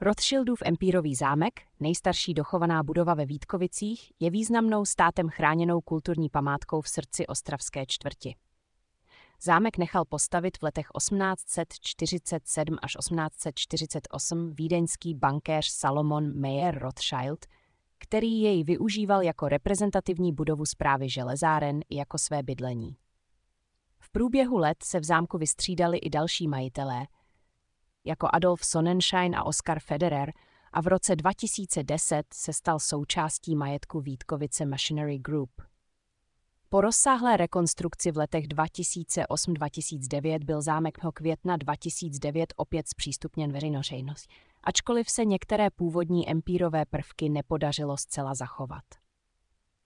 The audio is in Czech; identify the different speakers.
Speaker 1: Rothschildův empírový zámek, nejstarší dochovaná budova ve Vítkovicích, je významnou státem chráněnou kulturní památkou v srdci ostravské čtvrti. Zámek nechal postavit v letech 1847 až 1848 vídeňský bankéř Salomon Mayer Rothschild, který jej využíval jako reprezentativní budovu správy železáren i jako své bydlení. V průběhu let se v zámku vystřídali i další majitelé, jako Adolf Sonnenschein a Oskar Federer, a v roce 2010 se stal součástí majetku Vítkovice Machinery Group. Po rozsáhlé rekonstrukci v letech 2008-2009 byl zámek května 2009 opět zpřístupněn veřejnosti, ačkoliv se některé původní empírové prvky nepodařilo zcela zachovat.